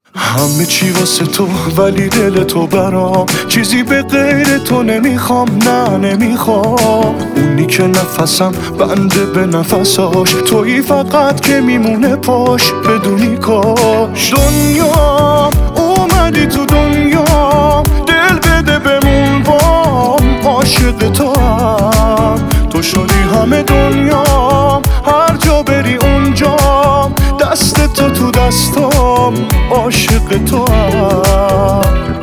همه چی واسه تو ولی دل تو برام، چیزی به غیر تو نمیخوام، نه نمیخوام. اونی که نفسم بنده به نفساش، تویی فقط که میمونه پاش بدونی کاش. دنیا اومدی تو دنیا، دل بده بمون بام، عاشق تو هم تو شدی همه دنیا، هر جا بری اونجام، دست تو دستام، عاشق تو هم.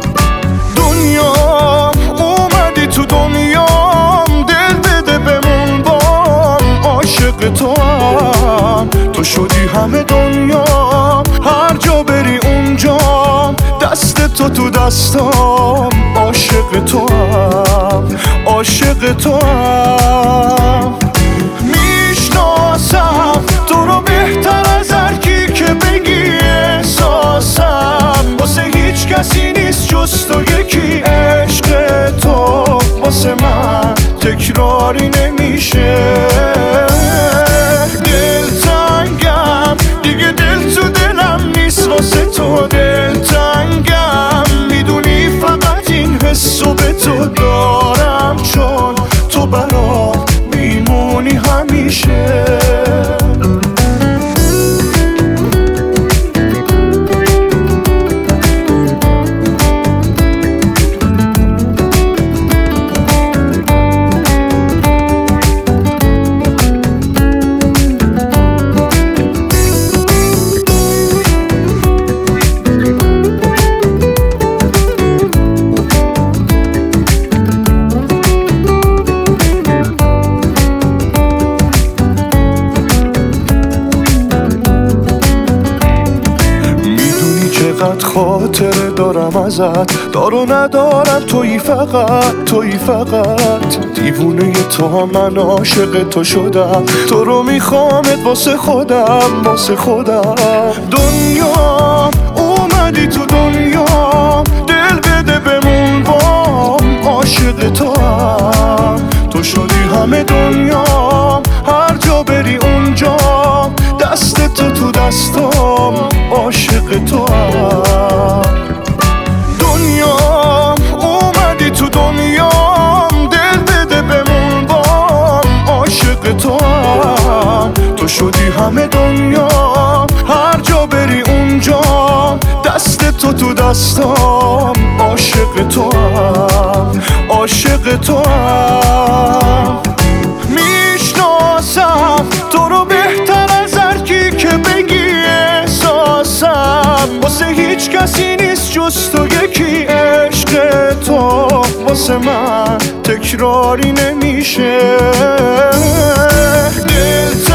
دنیا اومدی تو دنیام، دل بده بمون بام، عاشق تو هم تو شدی همه دنیا، هر جا بری اونجام، دست تو دستام، عاشق تو هم، عاشق تو هم. میشناسم تو رو بهتر از هر کی که بگی احساسم، واسه هیچ کسی نیست جز تو یکی. عشق تو واسه من تکراری نمیشه، دلتنگم دیگه، دل تو دلم نیست واسه تو. دلتنگم میدونی فقط این حسو به تو دارم، چون تو برام میمونی همیشه. چقدر خاطره دارم ازت، دار و ندارم، تویی فقط، تویی فقط. دیوونه تو هم من عاشق تو شدم، تو رو میخوامت واسه خودم، واسه خودم. دنیا اومدی تو دنیا، دل بده بمون بام، عاشق تو هم تو شدی همه دنیا، هر جا بری اونجا، دست تو دستام، عاشق تو هم. دنیا اومدی تو دنیام، دل بده بمون بام، عاشق تو هم تو شدی همه دنیا، هر جا بری اونجا، دست تو دستام، عاشق تو هم، عاشق تو هم. میشناسم تو رو بهتر از هر کی که بگی احساسم، واسه هیچ کسی نیست جز تو یکی. عشق تو واسه من تکراری نمیشه،